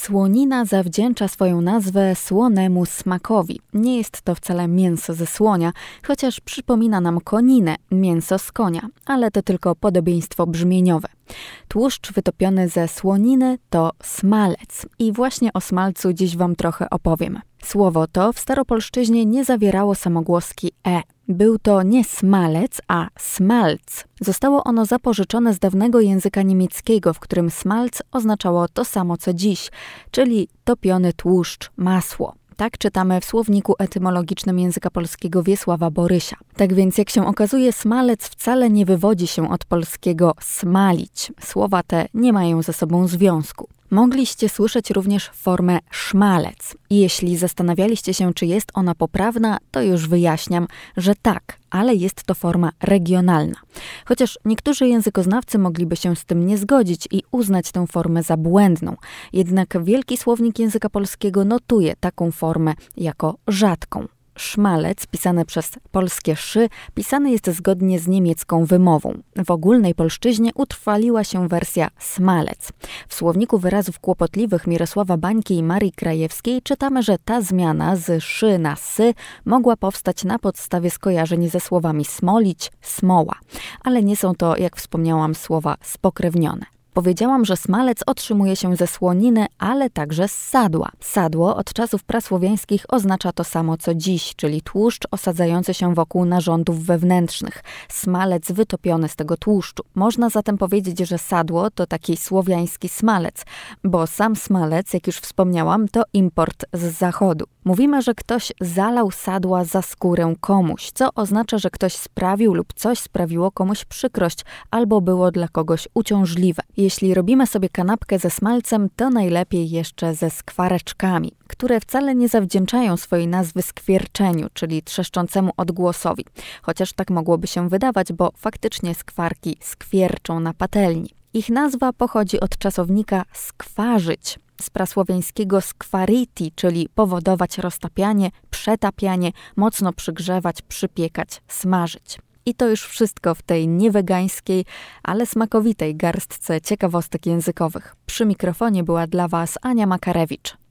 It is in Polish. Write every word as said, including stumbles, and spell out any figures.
Słonina zawdzięcza swoją nazwę słonemu smakowi. Nie jest to wcale mięso ze słonia, chociaż przypomina nam koninę, mięso z konia, ale to tylko podobieństwo brzmieniowe. Tłuszcz wytopiony ze słoniny to smalec i właśnie o smalcu dziś wam trochę opowiem. Słowo to w staropolszczyźnie nie zawierało samogłoski e. Był to nie smalec, a smalc. Zostało ono zapożyczone z dawnego języka niemieckiego, w którym smalc oznaczało to samo co dziś, czyli topiony tłuszcz, masło. Tak czytamy w słowniku etymologicznym języka polskiego Wiesława Borysia. Tak więc, jak się okazuje, smalec wcale nie wywodzi się od polskiego smalić. Słowa te nie mają ze sobą związku. Mogliście słyszeć również formę szmalec. I jeśli zastanawialiście się, czy jest ona poprawna, to już wyjaśniam, że tak, ale jest to forma regionalna. Chociaż niektórzy językoznawcy mogliby się z tym nie zgodzić i uznać tę formę za błędną. Jednak Wielki Słownik Języka Polskiego notuje taką formę jako rzadką. Szmalec, pisane przez polskie szy, pisany jest zgodnie z niemiecką wymową. W ogólnej polszczyźnie utrwaliła się wersja smalec. W słowniku wyrazów kłopotliwych Mirosława Bańki i Marii Krajewskiej czytamy, że ta zmiana z szy na sy mogła powstać na podstawie skojarzeń ze słowami smolić, smoła. Ale nie są to, jak wspomniałam, słowa spokrewnione. Powiedziałam, że smalec otrzymuje się ze słoniny, ale także z sadła. Sadło od czasów prasłowiańskich oznacza to samo co dziś, czyli tłuszcz osadzający się wokół narządów wewnętrznych. Smalec wytopiony z tego tłuszczu. Można zatem powiedzieć, że sadło to taki słowiański smalec, bo sam smalec, jak już wspomniałam, to import z zachodu. Mówimy, że ktoś zalał sadła za skórę komuś, co oznacza, że ktoś sprawił lub coś sprawiło komuś przykrość albo było dla kogoś uciążliwe. Jeśli robimy sobie kanapkę ze smalcem, to najlepiej jeszcze ze skwareczkami, które wcale nie zawdzięczają swojej nazwy skwierczeniu, czyli trzeszczącemu odgłosowi. Chociaż tak mogłoby się wydawać, bo faktycznie skwarki skwierczą na patelni. Ich nazwa pochodzi od czasownika skwarzyć, z prasłowiańskiego skwariti, czyli powodować roztapianie, przetapianie, mocno przygrzewać, przypiekać, smażyć. I to już wszystko w tej niewegańskiej, ale smakowitej garstce ciekawostek językowych. Przy mikrofonie była dla was Ania Makarewicz.